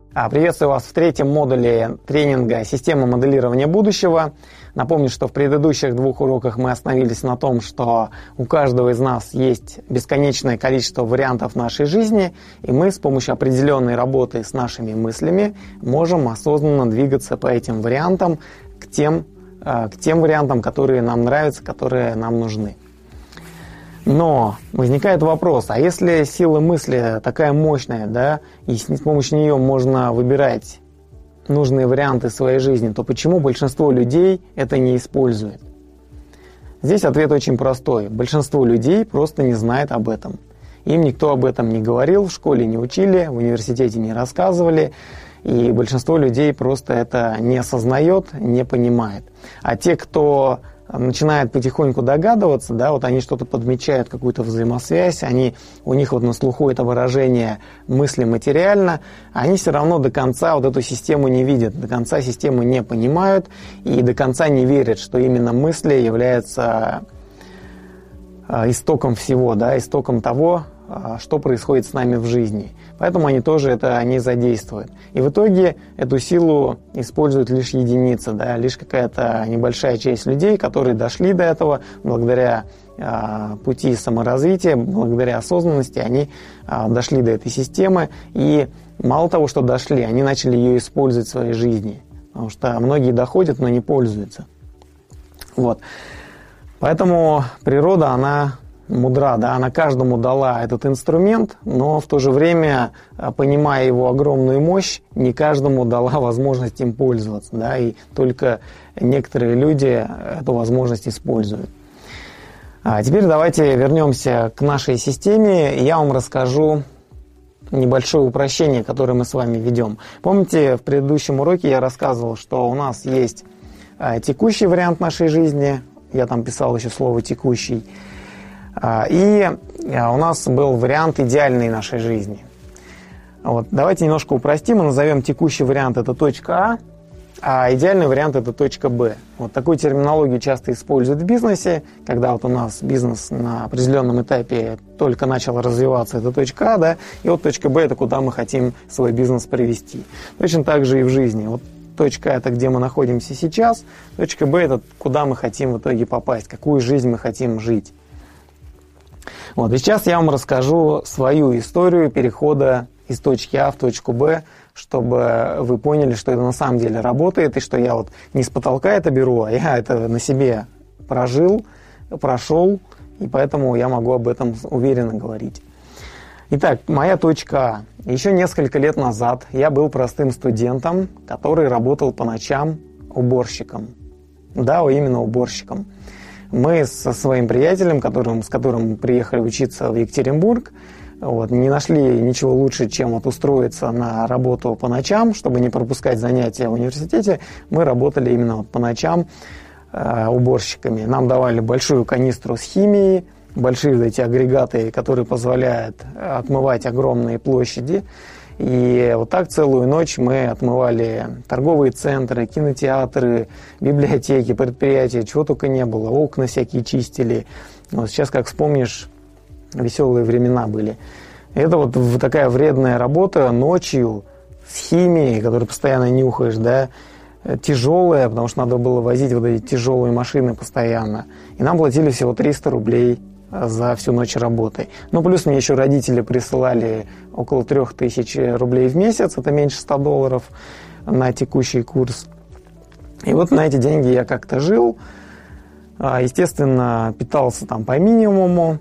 Приветствую вас в третьем модуле тренинга «Система моделирования будущего». Напомню, что в предыдущих двух уроках мы остановились на том, что у каждого из нас есть бесконечное количество вариантов нашей жизни, и мы с помощью определенной работы с нашими мыслями можем осознанно двигаться по этим вариантам к тем вариантам, которые нам нравятся, которые нам нужны. Но возникает вопрос, а если сила мысли такая мощная, да, и с помощью нее можно выбирать нужные варианты своей жизни, то почему большинство людей это не использует? Здесь ответ очень простой. Большинство людей просто не знает об этом. Им никто об этом не говорил, в школе не учили, в университете не рассказывали, и большинство людей просто это не осознает, не понимает. А те, кто начинает потихоньку догадываться, да, вот они что-то подмечают, какую-то взаимосвязь, у них вот на слуху это выражение «мысли материально», они все равно до конца вот эту систему не видят, до конца систему не понимают и до конца не верят, что именно мысли являются истоком всего, да, истоком того, что происходит с нами в жизни. Поэтому они тоже это не задействуют. И в итоге эту силу используют лишь единицы, да, лишь какая-то небольшая часть людей, которые дошли до этого благодаря пути саморазвития, благодаря осознанности, они дошли до этой системы. И мало того, что дошли, они начали ее использовать в своей жизни. Потому что многие доходят, но не пользуются. Вот. Поэтому природа, она мудра, да, она каждому дала этот инструмент, но в то же время, понимая его огромную мощь, не каждому дала возможность им пользоваться, да, и только некоторые люди эту возможность используют. А теперь давайте вернемся к нашей системе, и я вам расскажу небольшое упрощение, которое мы с вами ведем. Помните, в предыдущем уроке я рассказывал, что у нас есть текущий вариант нашей жизни, я там писал еще слово «текущий», и у нас был вариант идеальной нашей жизни. Вот. Давайте немножко упростим и назовем текущий вариант это точка а идеальный вариант это точка Б. Вот такую терминологию часто используют в бизнесе, когда вот у нас бизнес на определенном этапе только начал развиваться, это точка А, да, и вот точка Б это куда мы хотим свой бизнес привести. Точно так же и в жизни. Вот точка А это где мы находимся сейчас, точка Б это куда мы хотим в итоге попасть, какую жизнь мы хотим жить. Вот, и сейчас я вам расскажу свою историю перехода из точки А в точку Б, чтобы вы поняли, что это на самом деле работает, и что я вот не с потолка это беру, а я это на себе прошел, и поэтому я могу об этом уверенно говорить. Итак, моя точка А. Еще несколько лет назад я был простым студентом, который работал по ночам уборщиком. Да, именно уборщиком. Мы со своим приятелем, с которым приехали учиться в Екатеринбург, вот, не нашли ничего лучше, чем вот устроиться на работу по ночам, чтобы не пропускать занятия в университете. Мы работали именно вот по ночам уборщиками. Нам давали большую канистру с химией, большие эти агрегаты, которые позволяют отмывать огромные площади. И вот так целую ночь мы отмывали торговые центры, кинотеатры, библиотеки, предприятия, чего только не было. Окна всякие чистили. Вот сейчас, как вспомнишь, веселые времена были. Это вот такая вредная работа ночью с химией, которую постоянно нюхаешь, да, тяжелая, потому что надо было возить вот эти тяжелые машины постоянно. И нам платили всего 300 рублей за всю ночь работы. Ну, плюс мне еще родители присылали около 3000 рублей в месяц, это меньше $100 на текущий курс. И вот на эти деньги я как-то жил, естественно, питался там по минимуму.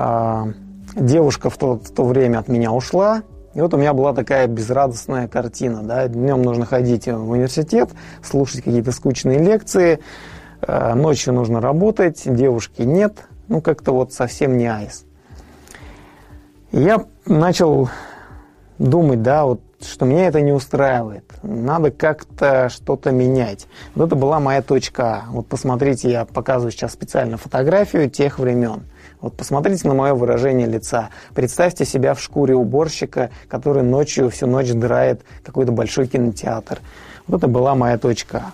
Девушка в то время от меня ушла, и вот у меня была такая безрадостная картина. Да? Днем нужно ходить в университет, слушать какие-то скучные лекции, ночью нужно работать, девушки нет. Ну, как-то вот совсем не айс. И я начал думать, да, вот, что меня это не устраивает. Надо как-то что-то менять. Вот это была моя точка А. Вот посмотрите, я показываю сейчас специально фотографию тех времен. Вот посмотрите на мое выражение лица. Представьте себя в шкуре уборщика, который ночью всю ночь драет какой-то большой кинотеатр. Вот это была моя точка А.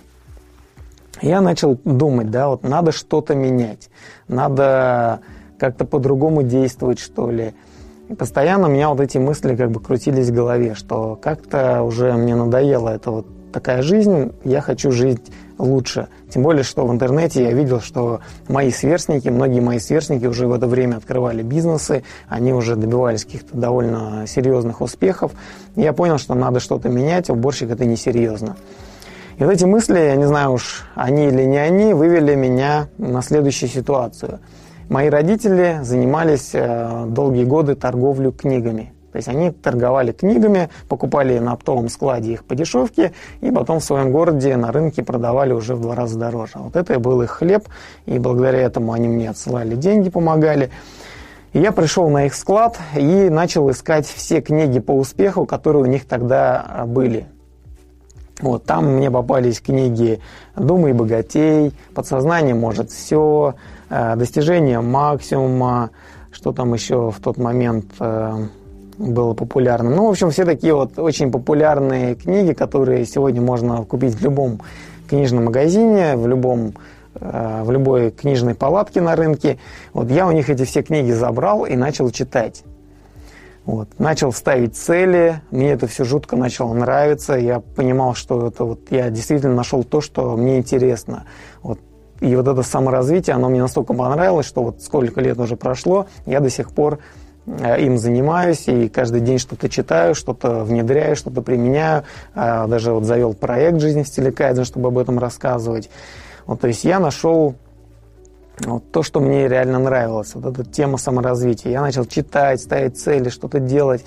Я начал думать, да, вот надо что-то менять, надо как-то по-другому действовать, что ли. И постоянно у меня вот эти мысли как бы крутились в голове, что как-то уже мне надоела эта вот такая жизнь, я хочу жить лучше. Тем более, что в интернете я видел, что многие мои сверстники уже в это время открывали бизнесы, они уже добивались каких-то довольно серьезных успехов. И я понял, что надо что-то менять, уборщик это несерьезно. И вот эти мысли, я не знаю уж, они или не они, вывели меня на следующую ситуацию. Мои родители занимались долгие годы торговлей книгами. То есть они торговали книгами, покупали на оптовом складе их по дешевке и потом в своем городе на рынке продавали уже в 2 раза дороже. Вот это и был их хлеб, и благодаря этому они мне отсылали деньги, помогали. И я пришел на их склад и начал искать все книги по успеху, которые у них тогда были. Вот, там мне попались книги «Думай богатей», «Подсознание может все», «Достижение максимума», что там еще в тот момент было популярно. Ну, в общем, все такие вот очень популярные книги, которые сегодня можно купить в любом книжном магазине, в любой книжной палатке на рынке. Вот я у них эти все книги забрал и начал читать. Вот. Начал ставить цели, мне это все жутко начало нравиться, я понимал, что это вот я действительно нашел то, что мне интересно. Вот. И вот это саморазвитие, оно мне настолько понравилось, что вот сколько лет уже прошло, я до сих пор им занимаюсь и каждый день что-то читаю, что-то внедряю, что-то применяю. Даже вот завел проект «Жизнь в стиле кайдзен», чтобы об этом рассказывать. Вот, то есть я нашел вот то, что мне реально нравилось, вот эта тема саморазвития. Я начал читать, ставить цели, что-то делать,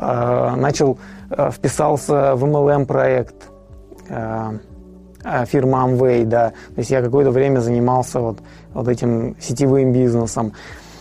вписался в MLM-проект фирмы Amway, да. То есть я какое-то время занимался вот этим сетевым бизнесом.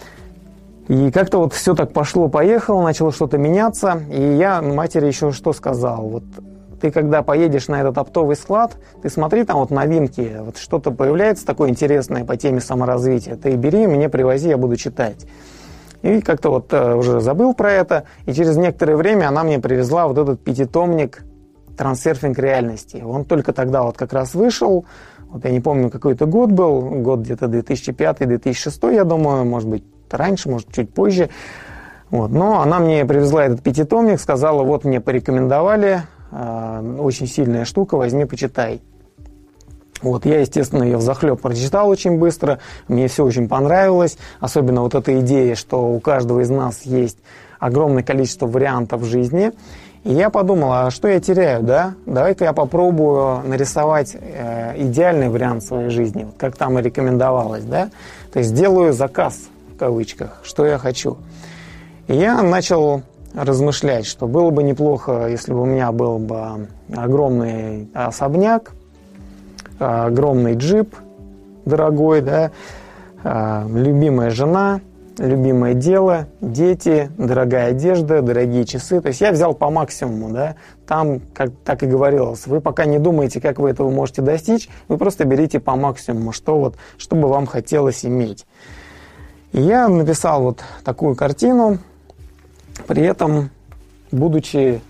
И как-то вот все так пошло-поехало, начало что-то меняться. И я матери еще что сказал. Вот ты когда поедешь на этот оптовый склад, ты смотри, там вот новинки, вот что-то появляется такое интересное по теме саморазвития. Ты бери, мне привози, я буду читать. И как-то вот уже забыл про это. И через некоторое время она мне привезла вот этот 5-томник «Трансерфинг реальности». Он только тогда вот как раз вышел. Вот я не помню, какой это год был. Год где-то 2005-2006, я думаю, может быть, раньше, может, чуть позже. Вот. Но она мне привезла этот 5-томник, сказала, вот мне порекомендовали, очень сильная штука, возьми, почитай. Вот, я, естественно, ее взахлеб прочитал очень быстро, мне все очень понравилось, особенно вот эта идея, что у каждого из нас есть огромное количество вариантов в жизни. И я подумал, а что я теряю, да? Давай-ка я попробую нарисовать идеальный вариант своей жизни, вот как там и рекомендовалось, да? То есть сделаю заказ, в кавычках, что я хочу. И я начал размышлять, что было бы неплохо, если бы у меня был бы огромный особняк, огромный джип дорогой, да, любимая жена, любимое дело, дети, дорогая одежда, дорогие часы. То есть я взял по максимуму, да. Там, как так и говорилось, вы пока не думаете, как вы этого можете достичь, вы просто берите по максимуму, что бы вам хотелось иметь. И я написал вот такую картину, при этом, будучи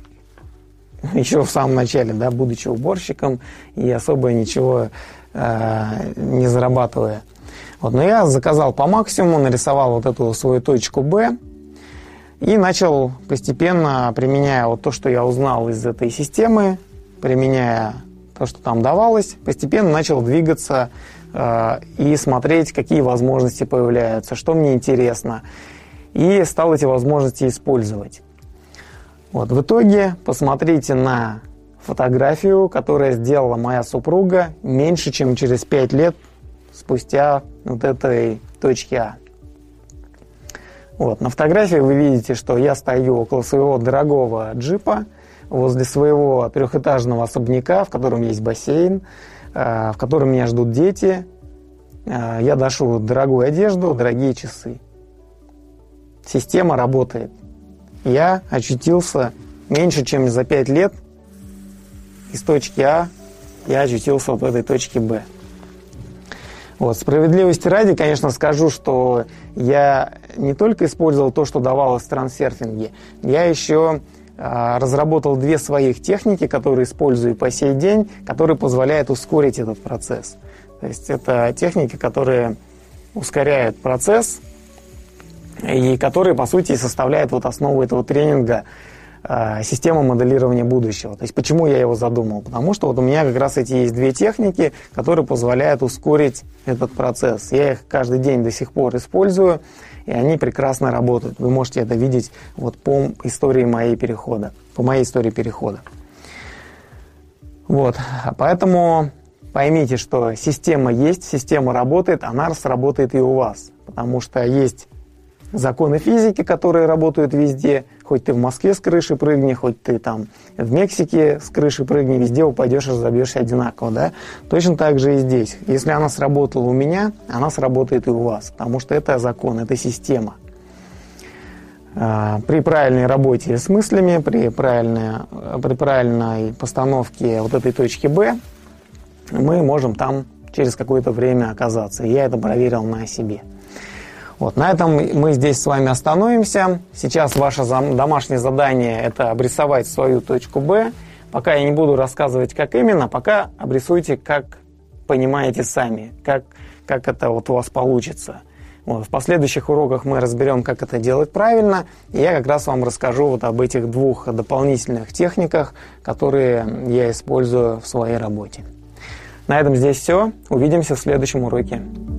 еще в самом начале, да, будучи уборщиком и особо ничего не зарабатывая. Вот, но я заказал по максимуму, нарисовал вот эту свою точку Б и начал постепенно, применяя вот то, что я узнал из этой системы, применяя то, что там давалось, постепенно начал двигаться и смотреть, какие возможности появляются, что мне интересно. И стал эти возможности использовать. Вот, в итоге посмотрите на фотографию, которую сделала моя супруга меньше, чем через 5 лет спустя вот этой точки А. Вот, на фотографии вы видите, что я стою около своего дорогого джипа, возле своего 3-этажного особняка, в котором есть бассейн, в котором меня ждут дети. Я ношу дорогую одежду, дорогие часы. Система работает. Я очутился меньше, чем за 5 лет из точки А, я очутился вот в этой точке Б. Вот, справедливости ради, конечно, скажу, что я не только использовал то, что давалось в трансерфинге, я еще разработал 2 своих техники, которые использую по сей день, которые позволяют ускорить этот процесс. То есть это техники, которые ускоряют процесс, и который, по сути, составляет вот основу этого тренинга система моделирования будущего. То есть почему я его задумал? Потому что вот у меня как раз эти есть две техники, которые позволяют ускорить этот процесс. Я их каждый день до сих пор использую, и они прекрасно работают. Вы можете это видеть вот по истории моей перехода, по моей истории перехода. Вот, поэтому поймите, что система есть, система работает, она сработает и у вас, потому что есть законы физики, которые работают везде. Хоть ты в Москве с крыши прыгни, хоть ты там в Мексике с крыши прыгни, везде упадешь и разобьешься одинаково, да? Точно так же и здесь. Если она сработала у меня, она сработает и у вас, потому что это закон, это система. При правильной работе с мыслями, при правильной постановке вот этой точки Б, мы можем там через какое-то время оказаться. И я это проверил на себе. Вот, на этом мы здесь с вами остановимся. Сейчас ваше домашнее задание – это обрисовать свою точку Б. Пока я не буду рассказывать, как именно, пока обрисуйте, как понимаете сами, как это вот у вас получится. Вот, в последующих уроках мы разберем, как это делать правильно, и я как раз вам расскажу вот об этих двух дополнительных техниках, которые я использую в своей работе. На этом здесь все. Увидимся в следующем уроке.